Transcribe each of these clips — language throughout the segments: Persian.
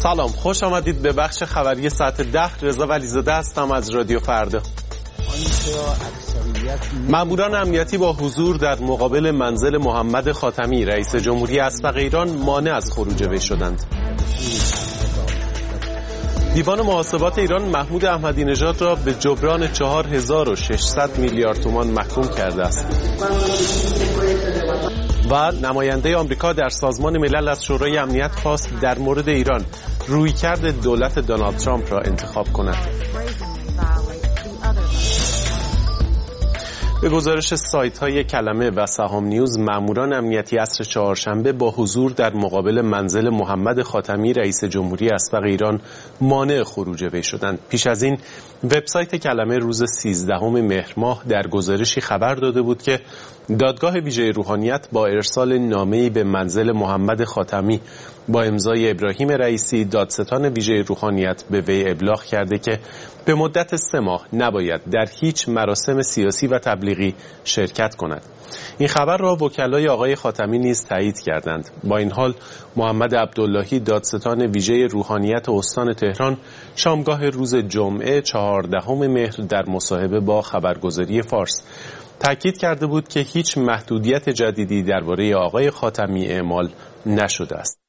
سلام، خوش آمدید به بخش خبری ساعت 10. رضا ولیزاده هستم از رادیو فردا. ماموران امنیتی با حضور در مقابل منزل محمد خاتمی رئیس جمهوری اسبق ایران مانع از خروج وی شدند. دیوان محاسبات ایران محمود احمدی نژاد را به جبران 4600 میلیارد تومان محکوم کرده است. و نماینده آمریکا در سازمان ملل از شورای امنیت خواست در مورد ایران رویکرد دولت دونالد ترامپ را انتخاب کند. به گزارش سایت‌های کلمه و سهام نیوز، ماموران امنیتی عصر چهارشنبه با حضور در مقابل منزل محمد خاتمی رئیس جمهوری اسبق ایران مانع خروج وی شدند. پیش از این وبسایت کلمه روز 13 مهر ماه در گزارشی خبر داده بود که دادگاه ویژه روحانیت با ارسال نامه‌ای به منزل محمد خاتمی با امضای ابراهیم رئیسی، دادستان ویژه روحانیت، به وی ابلاغ کرده که به مدت 3 ماه نباید در هیچ مراسم سیاسی و تبلیغی شرکت کند. این خبر را وکلای آقای خاتمی نیز تایید کردند. با این حال محمد عبداللهی، دادستان ویژه روحانیت استان تهران، شامگاه روز جمعه 14 مهر در مصاحبه با خبرگزاری فارس تاکید کرده بود که هیچ محدودیت جدیدی درباره آقای خاتمی اعمال نشده است.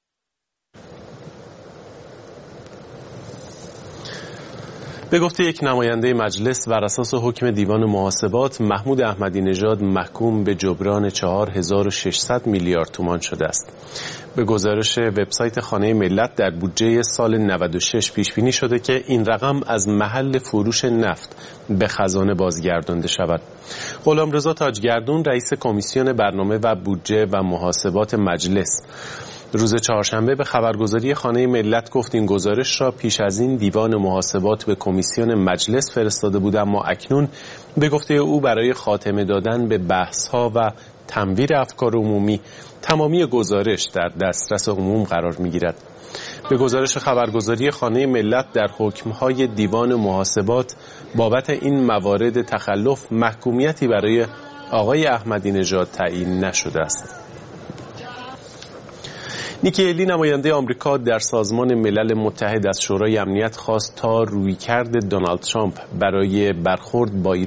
به گفته یک نماینده مجلس، بر اساس حکم دیوان محاسبات، محمود احمدی نژاد محکوم به جبران 4600 میلیارد تومان شده است. به گزارش وبسایت خانه ملت، در بودجه سال 96 پیش بینی شده که این رقم از محل فروش نفت به خزانه بازگردانده شود. غلامرضا تاجگردون، رئیس کمیسیون برنامه و بودجه و محاسبات مجلس، روز چهارشنبه به خبرگزاری خانه ملت گفت این گزارش را پیش از این دیوان محاسبات به کمیسیون مجلس فرستاده بود، اما اکنون به گفته او برای خاتمه دادن به بحث‌ها و تنویر افکار عمومی تمامی گزارش در دسترس عموم قرار می‌گیرد. به گزارش خبرگزاری خانه ملت، در حکم‌های دیوان محاسبات بابت این موارد تخلف محکومیتی برای آقای احمدی نژاد تعیین نشده است. نیکی هیلی، نماینده آمریکا در سازمان ملل متحد از شورای امنیت، خواست تا رویکرد دونالد ترامپ برای برخورد با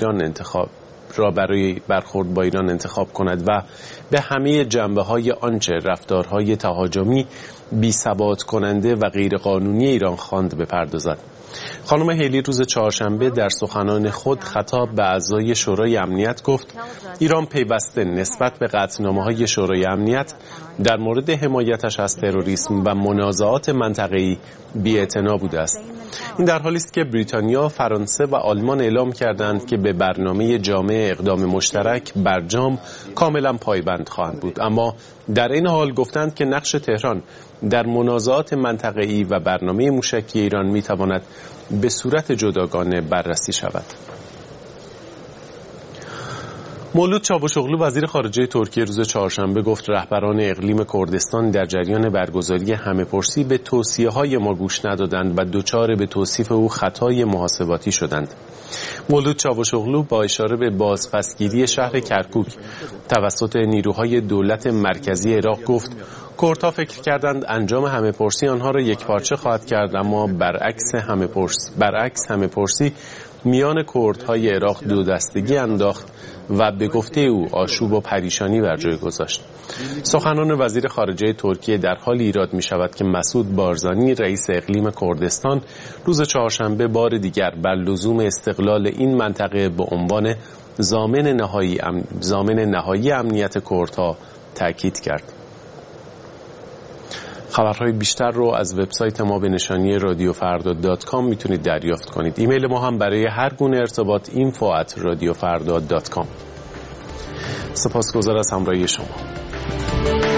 ایران انتخاب کند و به همه جنبه‌های آنچه رفتارهای تهاجمی، بی‌ثبات کننده و غیرقانونی ایران خواند بپردازد. خانم هیلی روز چهارشنبه در سخنان خود خطاب به اعضای شورای امنیت گفت ایران پیوسته نسبت به قطعنامه‌های شورای امنیت در مورد حمایتش از تروریسم و منازعات منطقه‌ای بی‌اعتنا بوده است. این در حالی است که بریتانیا، فرانسه و آلمان اعلام کردند که به برنامه جامع اقدام مشترک برجام کاملا پایبند خواهند بود، اما در این حال گفتند که نقش تهران در منازعات منطقه‌ای و برنامه موشکی ایران می‌تواند به صورت جداگانه بررسی شود. مولود چاوشوغلو، وزیر خارجه ترکیه، روز چهارشنبه گفت رهبران اقلیم کردستان در جریان برگزاری همه‌پرسی به توصیه‌های ما گوش ندادند و دچار به توصیف او خطای محاسباتی شدند. مولود چاوشوغلو با اشاره به بازپسگیری شهر کرکوک توسط نیروهای دولت مرکزی عراق گفت کردها فکر کردند انجام همه‌پرسی آنها را یکپارچه خواهد کرد، اما برعکس همه‌پرسی میان کردهای عراق دو دستگی انداخت و به گفته او آشوب و پریشانی بر جای گذاشت. سخنان وزیر خارجه ترکیه در حال ایراد می شود که مسعود بارزانی، رئیس اقلیم کردستان، روز چهارشنبه بار دیگر بر لزوم استقلال این منطقه به عنوان ضامن نهایی امنیت کردها تاکید کرد. خبرهای بیشتر رو از وبسایت ما به نشانی radiofarda.com میتونید دریافت کنید. ایمیل ما هم برای هر گونه ارتباط info@radiofarda.com. سپاسگزار از همراهی شما.